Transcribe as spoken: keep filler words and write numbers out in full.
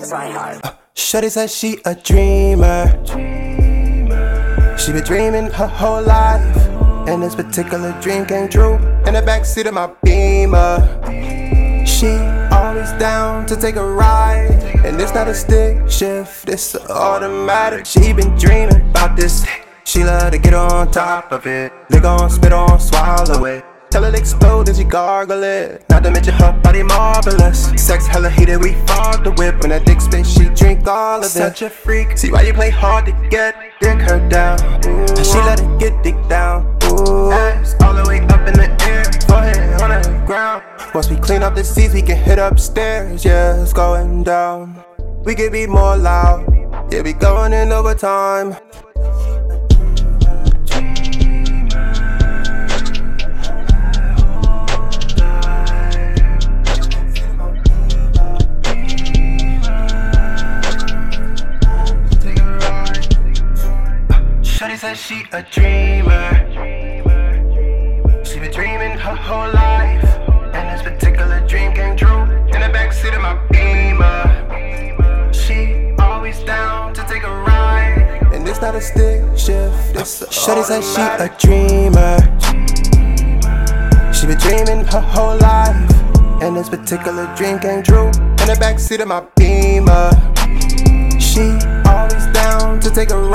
Shorty said she a dreamer. She been dreaming her whole life, and this particular dream came true in the backseat of my Beamer. She always down to take a ride, and it's not a stick shift, it's automatic. She been dreaming about this. She love to get on top of it. Lick on, spit on, swallow it. Tell it explode as you gargle it. Not to mention her body marvelous. Sex hella heated, we fog the whip. When that dick spit, she drink all of it. Such a freak. See why you play hard to get dick her down. Ooh. She let it get dick down. Ooh. Ass all the way up in the air, forehead on the ground. Once we clean up the seats, we can hit upstairs. Yeah, it's going down. We could be more loud. Yeah, we going in overtime. Shorty said she a dreamer. She been dreaming her whole life, and this particular dream came true in the backseat of my Beamer. She always down to take a ride, and it's not a stick shift, it's a Shorty said she a dreamer. She been dreaming her whole life, and this particular dream came true in the backseat of my Beamer. She always down to take a ride.